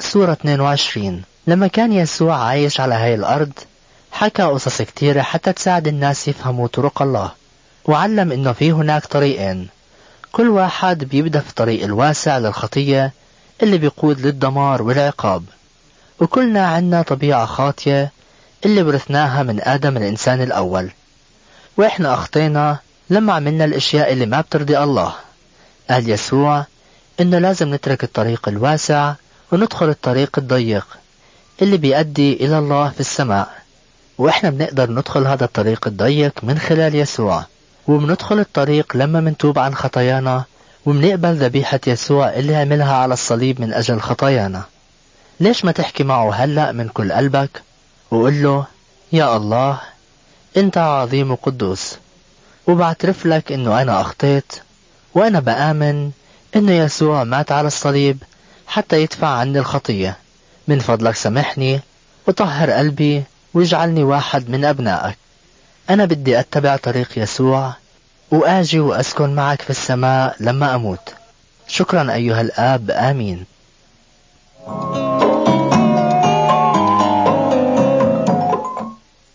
سورة 22. لما كان يسوع عايش على هاي الأرض حكى قصص كتيرة حتى تساعد الناس يفهموا طرق الله، وعلم إنه في هناك طريقين، كل واحد بيبدأ في الطريق الواسع للخطية اللي بيقود للدمار والعقاب، وكلنا عنا طبيعة خاطية اللي ورثناها من آدم الإنسان الأول، وإحنا أخطينا لما عملنا الأشياء اللي ما بترضي الله. قال يسوع إنه لازم نترك الطريق الواسع وندخل الطريق الضيق اللي بيؤدي إلى الله في السماء، وإحنا بنقدر ندخل هذا الطريق الضيق من خلال يسوع، وبندخل الطريق لما منتوب عن خطايانا وبنقبل ذبيحة يسوع اللي عملها على الصليب من أجل خطايانا. ليش ما تحكي معه هلأ من كل قلبك وقل له: يا الله أنت عظيم وقدوس، وبعترف لك إنه أنا أخطيت، وأنا بآمن إنه يسوع مات على الصليب حتى يدفع عني الخطية. من فضلك سامحني وطهر قلبي واجعلني واحد من أبنائك. أنا بدي أتبع طريق يسوع وآجي وأسكن معك في السماء لما أموت. شكرا أيها الآب، آمين.